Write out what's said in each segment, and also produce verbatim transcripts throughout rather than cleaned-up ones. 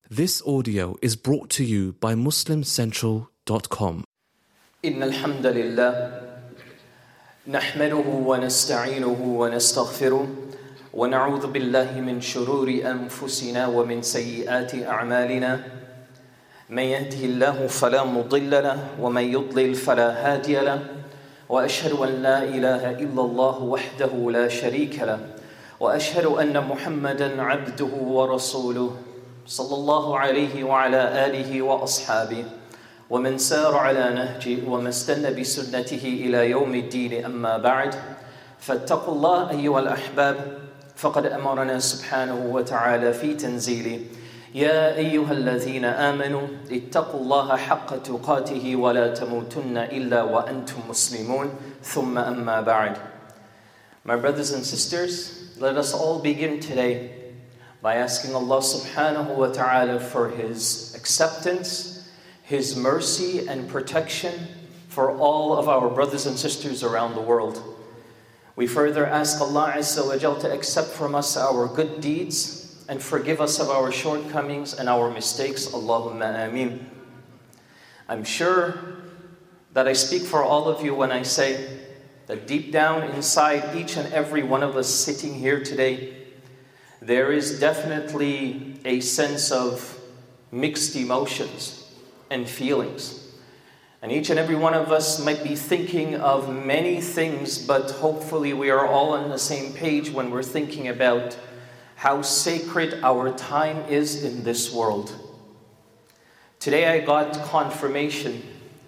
This audio is brought to you by muslim central dot com. إن الحمد لله نحمده ونستعينه ونستغفره ونعوذ بالله من شرور أنفسنا ومن سيئات أعمالنا من يهده الله فلا مضل له ومن يضلل فلا هادي له وأشهد أن لا إله إلا الله وحده لا شريك له وأشهد أن محمدا عبده ورسوله صلى الله عليه وعلى آله وأصحابه ومن سار على نهجه وما استنى بسنته إلى يوم الدين أما بعد فاتقوا الله أيها الأحباب فقد أمرنا سبحانه وتعالى في تنزيله يا أيها الذين آمنوا اتقوا الله حق تقاته ولا تموتن إلا وأنتم مسلمون ثم أما بعد. My brothers and sisters, let us all begin today by asking Allah subhanahu wa ta'ala for His acceptance, His mercy and protection for all of our brothers and sisters around the world. We further ask Allah Azza wa Jal to accept from us our good deeds and forgive us of our shortcomings and our mistakes. Allahumma ameen. I'm sure that I speak for all of you when I say that deep down inside each and every one of us sitting here today, there is definitely a sense of mixed emotions and feelings. And each and every one of us might be thinking of many things, but hopefully we are all on the same page when we're thinking about how sacred our time is in this world. Today I got confirmation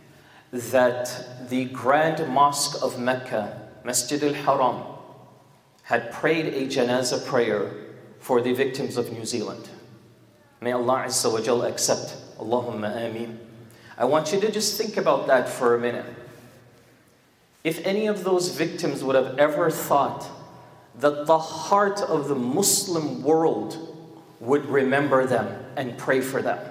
that the Grand Mosque of Mecca, Masjid al-Haram, had prayed a janazah prayer for the victims of New Zealand. May Allah Azza wa Jal accept. Allahumma ameen. I want you to just think about that for a minute. If any of those victims would have ever thought that the heart of the Muslim world would remember them and pray for them.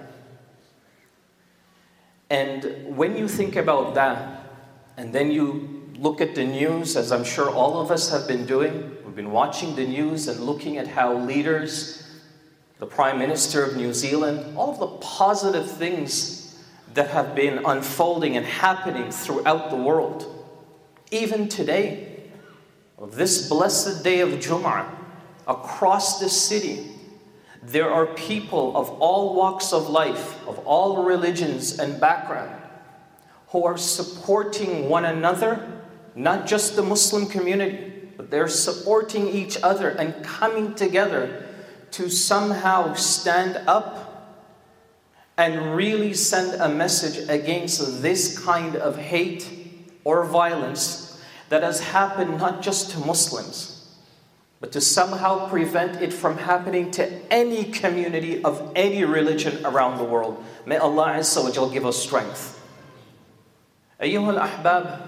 And when you think about that, and then you look at the news, as I'm sure all of us have been doing, we've been watching the news and looking at how leaders, the Prime Minister of New Zealand, all of the positive things that have been unfolding and happening throughout the world. Even today, this blessed day of Jum'ah, across this city, there are people of all walks of life, of all religions and background, who are supporting one another, not just the Muslim community, but they're supporting each other and coming together to somehow stand up and really send a message against this kind of hate or violence that has happened not just to Muslims, but to somehow prevent it from happening to any community of any religion around the world. May Allah Azza wa Jal give us strength. Ayyuhal ahbab,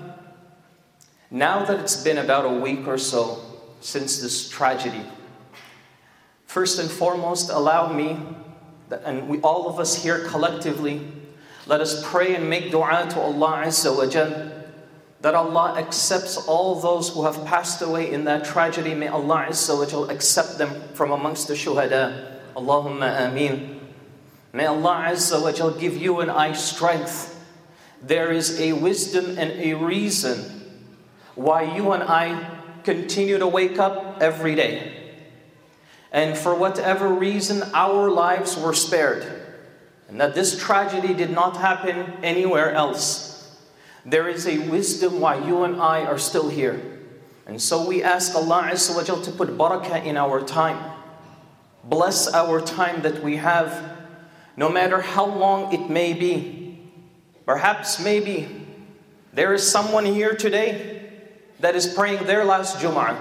now that it's been about a week or so since this tragedy, first and foremost, allow me, and we, all of us here collectively, let us pray and make dua to Allah Azza wa Jal that Allah accepts all those who have passed away in that tragedy. May Allah Azza wa Jal accept them from amongst the shuhada. Allahumma ameen. May Allah Azza wa Jal give you and I strength. There is a wisdom and a reason why you and I continue to wake up every day. And for whatever reason, our lives were spared. And that this tragedy did not happen anywhere else. There is a wisdom why you and I are still here. And so we ask Allah Azza wa Jal to put barakah in our time. Bless our time that we have, no matter how long it may be. Perhaps maybe there is someone here today that is praying their last Jum'ah.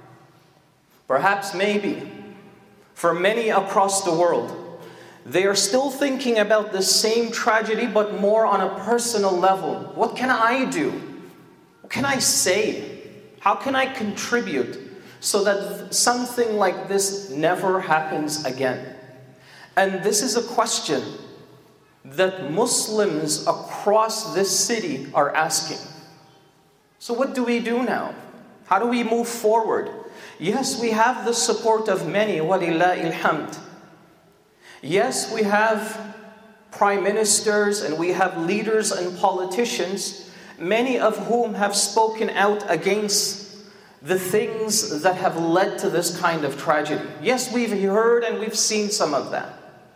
Perhaps maybe for many across the world, they are still thinking about the same tragedy, but more on a personal level. What can I do? What can I say? How can I contribute so that something like this never happens again? And this is a question that Muslims across this city are asking. So what do we do now? How do we move forward? Yes, we have the support of many, walillahi alhamd. Yes, we have prime ministers and we have leaders and politicians, many of whom have spoken out against the things that have led to this kind of tragedy. Yes, we've heard and we've seen some of that.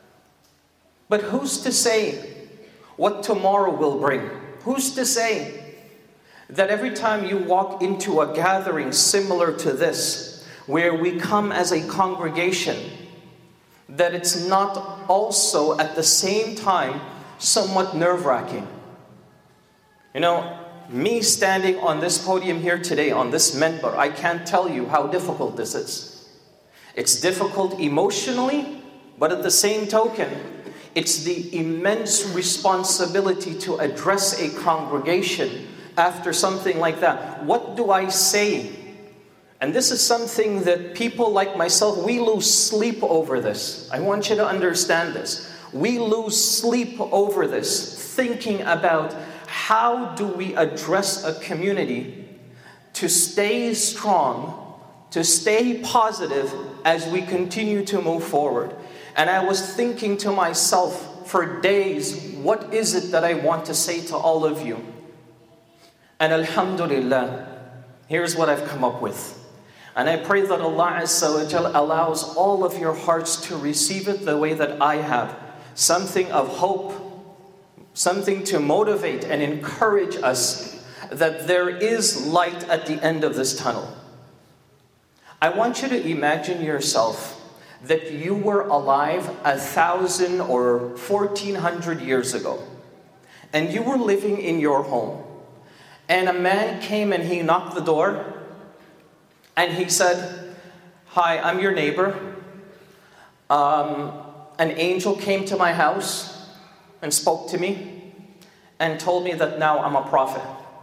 But who's to say what tomorrow will bring? Who's to say that every time you walk into a gathering similar to this, where we come as a congregation, that it's not also at the same time somewhat nerve-wracking? You know, me standing on this podium here today, on this minbar, I can't tell you how difficult this is. It's difficult emotionally, but at the same token, it's the immense responsibility to address a congregation after something like that. What do I say? And this is something that people like myself, we lose sleep over this. I want you to understand this. We lose sleep over this, thinking about how do we address a community to stay strong, to stay positive as we continue to move forward. And I was thinking to myself for days, what is it that I want to say to all of you? And alhamdulillah, here's what I've come up with. And I pray that Allah Azza wa Jal allows all of your hearts to receive it the way that I have. Something of hope, something to motivate and encourage us that there is light at the end of this tunnel. I want you to imagine yourself that you were alive a thousand or fourteen hundred years ago, and you were living in your home. And a man came and he knocked the door and he said, "Hi, I'm your neighbor. Um, an angel came to my house and spoke to me and told me that now I'm a prophet.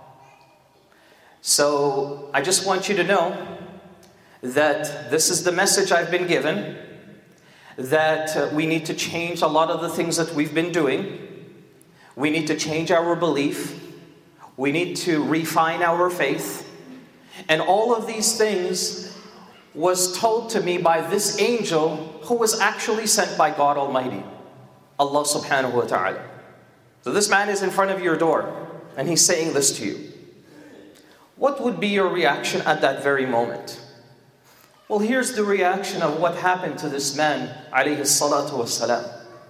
So I just want you to know that this is the message I've been given, that uh, we need to change a lot of the things that we've been doing. We need to change our belief. We need to refine our faith. And all of these things was told to me by this angel who was actually sent by God Almighty, Allah subhanahu wa ta'ala." So this man is in front of your door and he's saying this to you. What would be your reaction at that very moment? Well, here's the reaction of what happened to this man, alayhi salatu wassalam.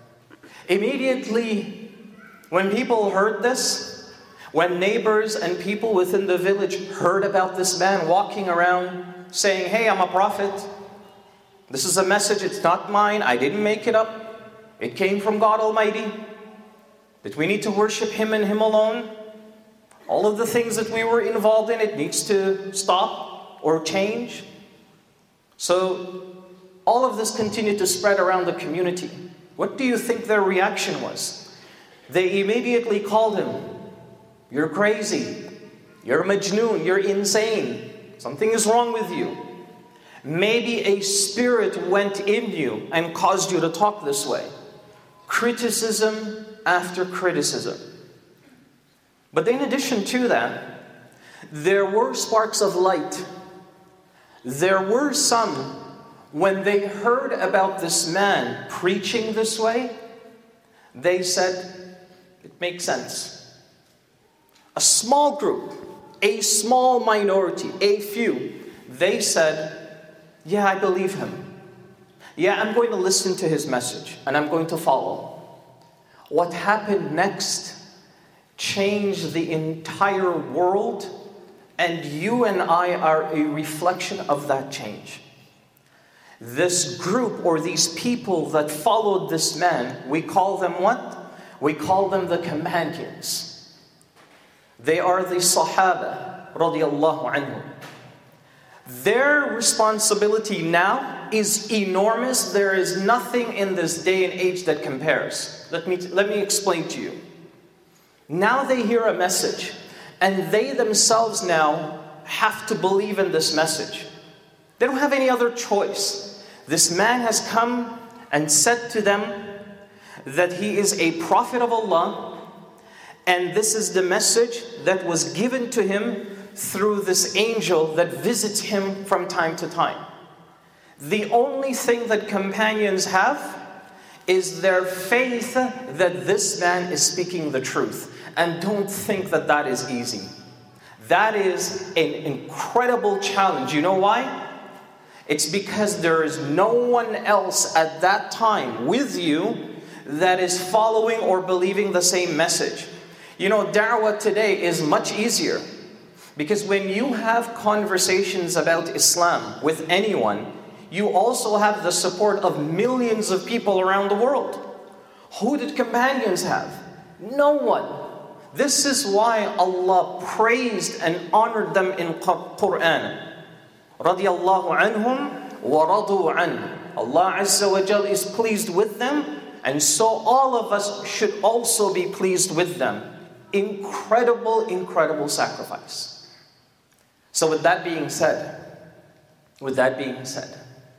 Immediately, when people heard this, when neighbors and people within the village heard about this man walking around saying, "Hey, I'm a prophet. This is a message, it's not mine, I didn't make it up. It came from God Almighty. That we need to worship Him and Him alone. All of the things that we were involved in, it needs to stop or change." So all of this continued to spread around the community. What do you think their reaction was? They immediately called him, "You're crazy. You're majnoon. You're insane. Something is wrong with you. Maybe a spirit went in you and caused you to talk this way." Criticism after criticism. But in addition to that, there were sparks of light. There were some, when they heard about this man preaching this way, they said, "It makes sense." A small group, a small minority, a few, they said, "Yeah, I believe him. Yeah, I'm going to listen to his message and I'm going to follow." What happened next changed the entire world, and you and I are a reflection of that change. This group or these people that followed this man, we call them what? We call them the companions. They are the Sahaba radiyallahu anhum. Their responsibility now is enormous. There is nothing in this day and age that compares. Let me, let me explain to you. Now they hear a message, and they themselves now have to believe in this message. They don't have any other choice. This man has come and said to them that he is a prophet of Allah, and this is the message that was given to him through this angel that visits him from time to time. The only thing that companions have is their faith that this man is speaking the truth. And don't think that that is easy. That is an incredible challenge. You know why? It's because there is no one else at that time with you that is following or believing the same message. You know, da'wah today is much easier. Because when you have conversations about Islam with anyone, you also have the support of millions of people around the world. Who did companions have? No one. This is why Allah praised and honored them in Quran. Radiyallahu anhum wa radu an. Allah Azza wa Jal is pleased with them, and so all of us should also be pleased with them. Incredible, incredible sacrifice. So with that being said, with that being said,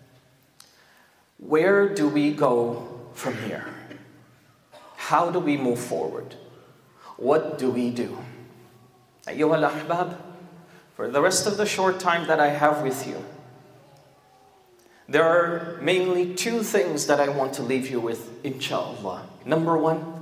where do we go from here? How do we move forward? What do we do? Ayyuha al-ahbab, for the rest of the short time that I have with you, there are mainly two things that I want to leave you with, inshaAllah. Number one,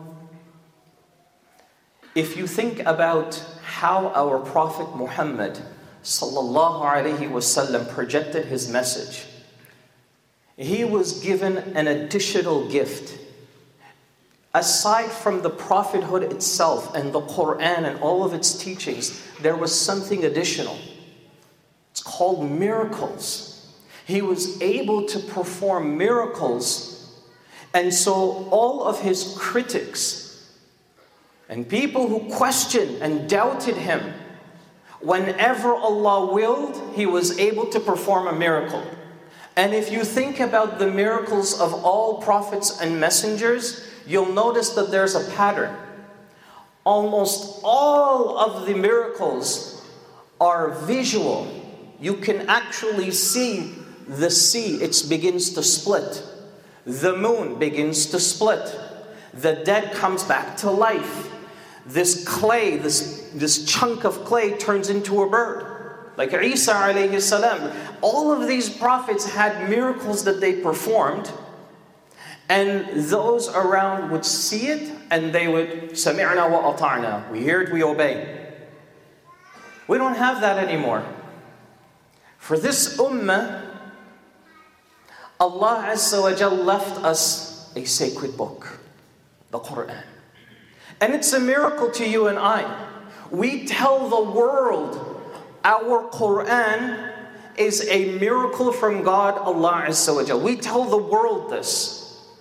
if you think about how our Prophet Muhammad sallallahu alayhi wasallam projected his message, he was given an additional gift. Aside from the prophethood itself and the Quran and all of its teachings, there was something additional. It's called miracles. He was able to perform miracles, and so all of his critics and people who questioned and doubted him, whenever Allah willed, he was able to perform a miracle. And if you think about the miracles of all prophets and messengers, you'll notice that there's a pattern. Almost all of the miracles are visual. You can actually see the sea, it begins to split. The moon begins to split. The dead comes back to life. This clay, this, this chunk of clay turns into a bird. Like Isa alayhi salam. All of these prophets had miracles that they performed, and those around would see it and they would, Sami'na wa ata'na. We hear it, we obey. We don't have that anymore. For this ummah, Allah Azza wa Jal left us a sacred book, the Quran. And it's a miracle to you and I. We tell the world our Quran is a miracle from God, Allah Azza wa Jal. We tell the world this.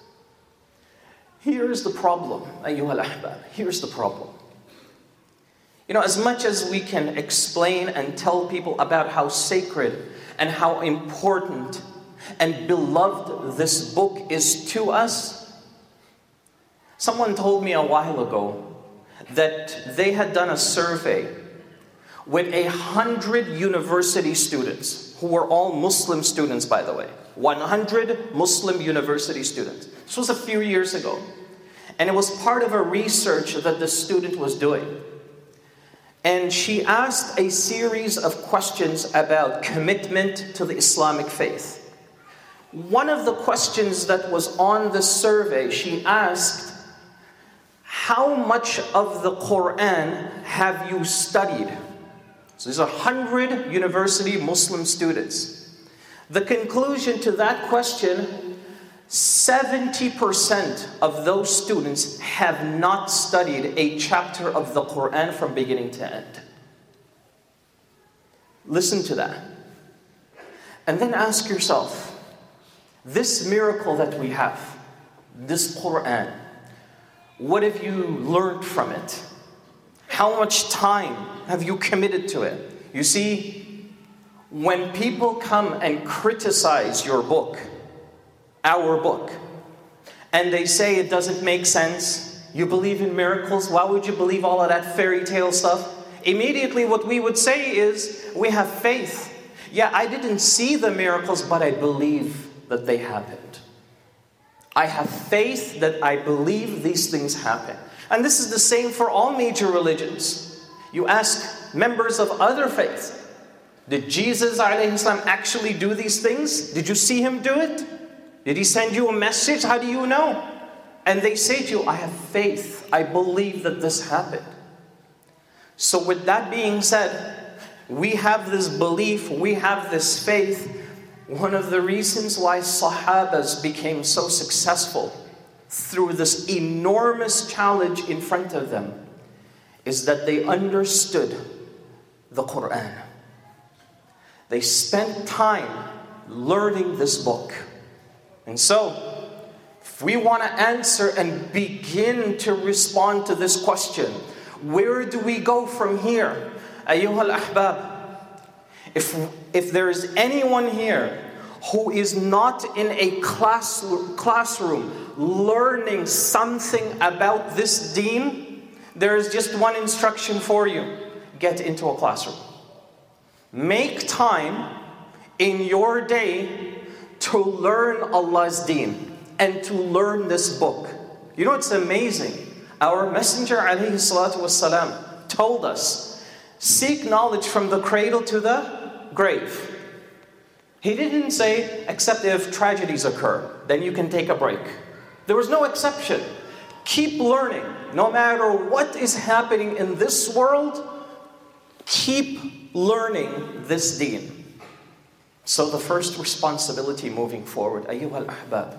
Here's the problem, ayyuha al-ahbab. Here's the problem. You know, as much as we can explain and tell people about how sacred and how important and beloved this book is to us, someone told me a while ago that they had done a survey with a hundred university students, who were all Muslim students, by the way. one hundred Muslim university students. This was a few years ago. And it was part of a research that the student was doing. And she asked a series of questions about commitment to the Islamic faith. One of the questions that was on the survey, she asked, how much of the Quran have you studied? So there's a hundred university Muslim students. The conclusion to that question, seventy percent of those students have not studied a chapter of the Quran from beginning to end. Listen to that. And then ask yourself, this miracle that we have, this Quran, what have you learned from it? How much time have you committed to it? You see, when people come and criticize your book, our book, and they say it doesn't make sense, you believe in miracles, why would you believe all of that fairy tale stuff? Immediately what we would say is, we have faith. Yeah, I didn't see the miracles, but I believe that they happened. I have faith that I believe these things happen. And this is the same for all major religions. You ask members of other faiths, did Jesus alayhi salam actually do these things? Did you see him do it? Did he send you a message? How do you know? And they say to you, I have faith. I believe that this happened. So with that being said, we have this belief, we have this faith. One of the reasons why Sahabas became so successful through this enormous challenge in front of them is that they understood the Quran. They spent time learning this book. And so, if we want to answer and begin to respond to this question, where do we go from here? Ayyuhal ahbab, if, if there is anyone here who is not in a class, classroom learning something about this deen, there is just one instruction for you. Get into a classroom. Make time in your day to learn Allah's deen and to learn this book. You know, it's amazing. Our Messenger alayhi salatu wasalam told us, seek knowledge from the cradle to the grave. He didn't say, except if tragedies occur, then you can take a break. There was no exception. Keep learning. No matter what is happening in this world, keep learning this deen. So the first responsibility moving forward, ayyuhal ahbab,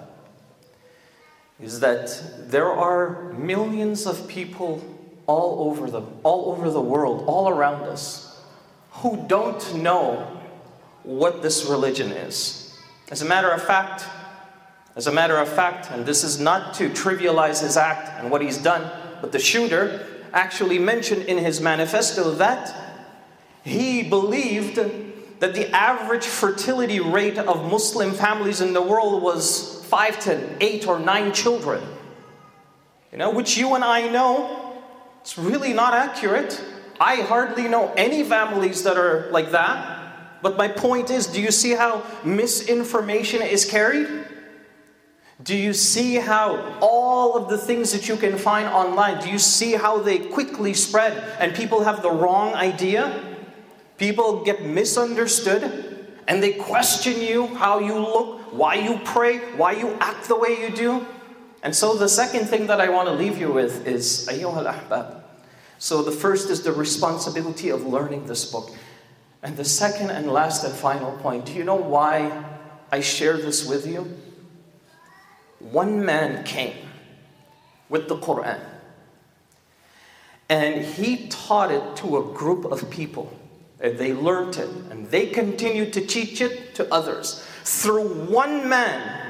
is that there are millions of people all over the, all over the world, all around us, who don't know what this religion is. As a matter of fact, as a matter of fact, and this is not to trivialize his act and what he's done, but the shooter actually mentioned in his manifesto that he believed that the average fertility rate of Muslim families in the world was five to eight or nine children. You know, which you and I know, it's really not accurate. I hardly know any families that are like that. But my point is, do you see how misinformation is carried? Do you see how all of the things that you can find online, do you see how they quickly spread and people have the wrong idea? People get misunderstood and they question you, how you look, why you pray, why you act the way you do. And so the second thing that I want to leave you with is, ayyuhal ahbab. So the first is the responsibility of learning this book. And the second and last and final point, do you know why I share this with you? One man came with the Quran and he taught it to a group of people. And they learned it and they continued to teach it to others. Through one man,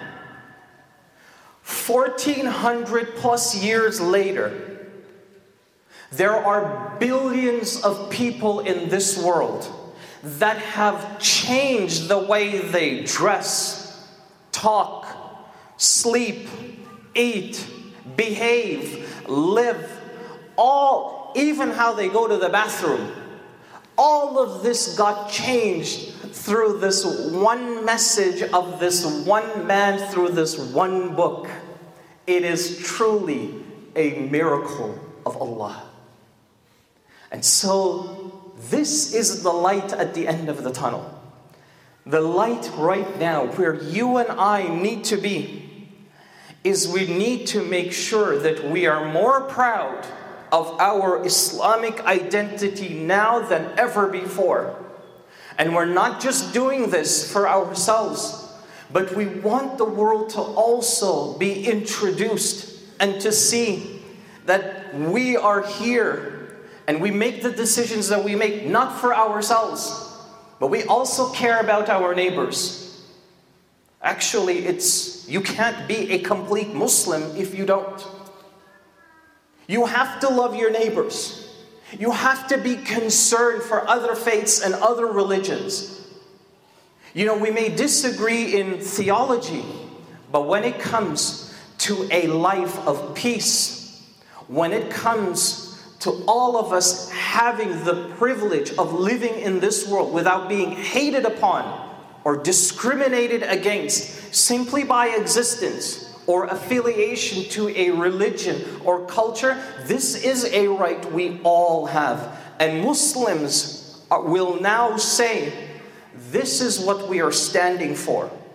fourteen hundred plus years later, there are billions of people in this world that have changed the way they dress, talk, sleep, eat, behave, live, all, even how they go to the bathroom. All of this got changed through this one message of this one man, through this one book. It is truly a miracle of Allah. And so, this is the light at the end of the tunnel. The light right now, where you and I need to be, is we need to make sure that we are more proud of our Islamic identity now than ever before. And we're not just doing this for ourselves, but we want the world to also be introduced and to see that we are here and we make the decisions that we make not for ourselves, but we also care about our neighbors. Actually, it's you can't be a complete Muslim if you don't. You have to love your neighbors. You have to be concerned for other faiths and other religions. You know, we may disagree in theology, but when it comes to a life of peace, when it comes to all of us having the privilege of living in this world without being hated upon or discriminated against simply by existence or affiliation to a religion or culture, this is a right we all have. And Muslims will now say, this is what we are standing for.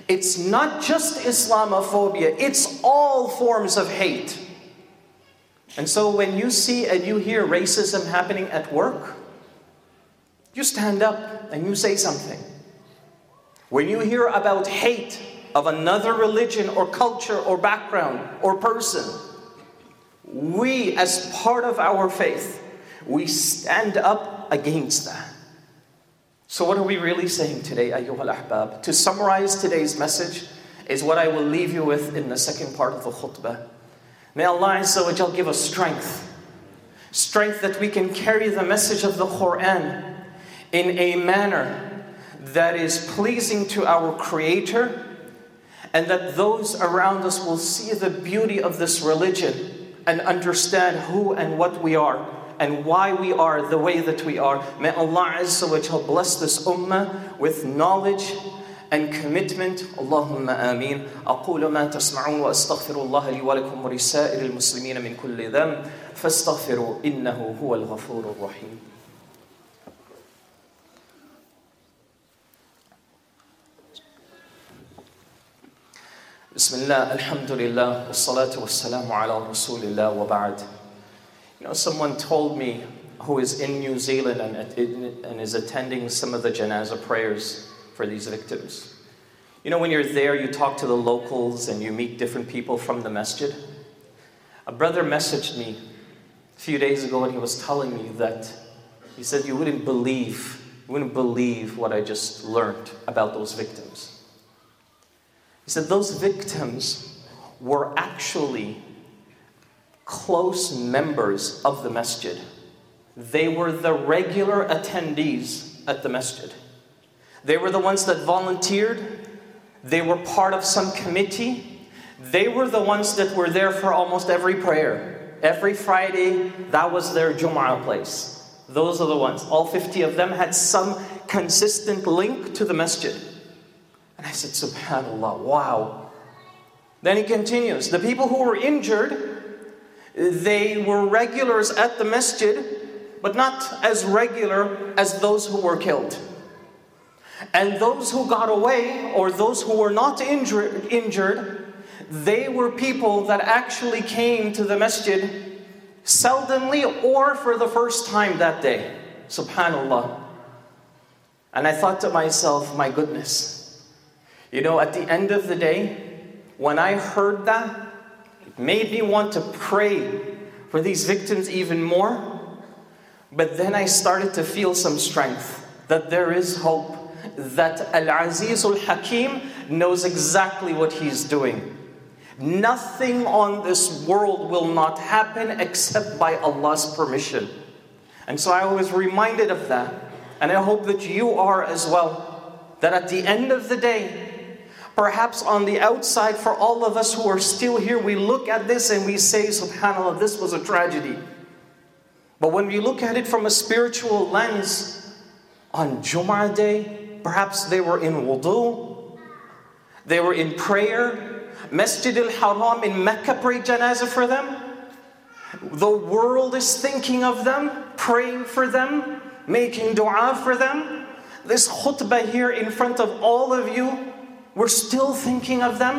It's not just Islamophobia, it's all forms of hate. And so when you see and you hear racism happening at work, you stand up and you say something. When you hear about hate of another religion or culture or background or person, we as part of our faith, we stand up against that. So what are we really saying today, ayyuhal ahbab? To summarize today's message is what I will leave you with in the second part of the khutbah. May Allah Azza wa Jal give us strength. Strength that we can carry the message of the Quran in a manner that is pleasing to our Creator, and that those around us will see the beauty of this religion and understand who and what we are and why we are the way that we are. May Allah Azza wa Jal bless this ummah with knowledge and commitment. Allahumma ameen. أقول ما تسمعون وأستغفر الله لي ولكم ولسائر المسلمين من كل ذنب فاستغفروا إنه هو الغفور الرحيم. Bismillah, alhamdulillah, wassalatu wassalamu ala rasulillah wa ba'd. You know, someone told me who is in New Zealand and, and is attending some of the janazah prayers for these victims. You know, when you're there, you talk to the locals and you meet different people from the masjid. A brother messaged me a few days ago and he was telling me that, he said, you wouldn't believe, you wouldn't believe what I just learned about those victims. He said those victims were actually close members of the masjid. They were the regular attendees at the masjid. They were the ones that volunteered. They were part of some committee. They were the ones that were there for almost every prayer. Every Friday, that was their Jum'ah place. Those are the ones. All fifty of them had some consistent link to the masjid. And I said, subhanallah, wow. Then he continues, the people who were injured, they were regulars at the masjid, but not as regular as those who were killed. And those who got away, or those who were not injured, injured, they were people that actually came to the masjid seldomly or for the first time that day. Subhanallah. And I thought to myself, my goodness. You know, at the end of the day, when I heard that, it made me want to pray for these victims even more. But then I started to feel some strength, that there is hope, that Al-Aziz Al-Hakim knows exactly what He's doing. Nothing on this world will not happen except by Allah's permission. And so I was reminded of that. And I hope that you are as well. That at the end of the day, perhaps on the outside, for all of us who are still here, we look at this and we say, subhanAllah, this was a tragedy. But when we look at it from a spiritual lens, on Jum'ah day, perhaps they were in wudu, they were in prayer, Masjid al-Haram in Mecca prayed janazah for them. The world is thinking of them, praying for them, making dua for them. This khutbah here in front of all of you, we're still thinking of them.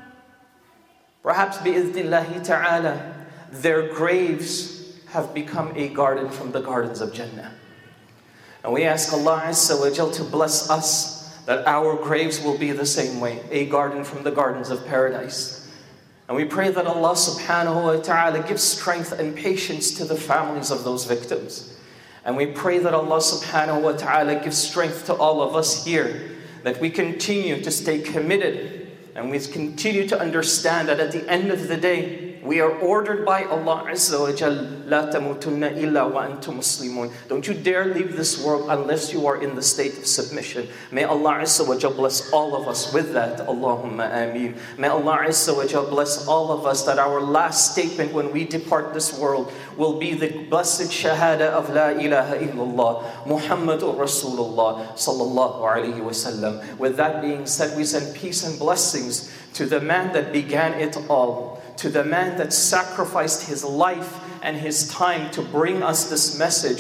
Perhaps bi'idhnillahi ta'ala, their graves have become a garden from the gardens of Jannah. And we ask Allah Azza wa Jal to bless us, that our graves will be the same way, a garden from the gardens of paradise. And we pray that Allah subhanahu wa ta'ala gives strength and patience to the families of those victims. And we pray that Allah subhanahu wa ta'ala gives strength to all of us here, that we continue to stay committed and we continue to understand that at the end of the day, we are ordered by Allah Azza wa Jal, La tamutunna illa wa antum muslimun. Don't you dare leave this world unless you are in the state of submission. May Allah Azza wa Jal bless all of us with that. Allahumma ameen. May Allah Azza wa Jal bless all of us that our last statement when we depart this world will be the blessed shahada of La ilaha illallah, Muhammadur Rasulullah sallallahu alayhi wa sallam. With that being said, we send peace and blessings to the man that began it all, to the man that sacrificed his life and his time to bring us this message.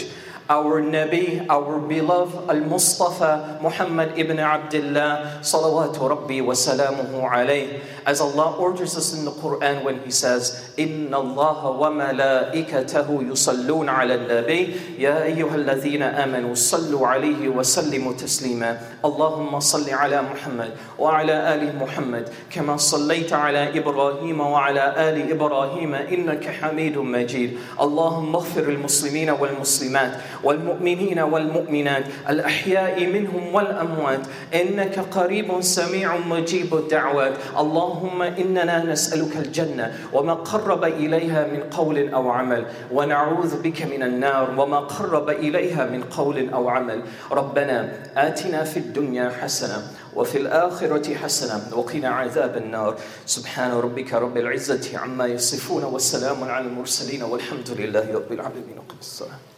our Nabi, our beloved Al-Mustafa Muhammad ibn Abdullah salawatu rabbi wa salamuhu alayh. As Allah orders us in the Quran when He says, Inna Allah wa malaikatahu yusallun ala nabi ya ayyuhal ladhina amanu sallu alayhi wa sallimu taslima. Allahumma salli ala Muhammad wa ala ali Muhammad kama sallayta ala Ibrahim wa ala ali Ibrahim innaka hamidun majid. Allahumma ighfir al-muslimina wal-muslimat والمؤمنين والمؤمنات الأحياء منهم والأموات إنك قريب سميع مجيب الدعوات. اللهم إننا نسألك الجنة وما قرب إليها من قول أو عمل ونعوذ بك من النار وما قرب إليها من قول أو عمل. ربنا آتنا في الدنيا حسنة وفي الآخرة حسنة وقنا عذاب النار. سبحان ربك رب العزة عما يصفون والسلام على المرسلين والحمد لله رب العالمين. وقم الصلاة.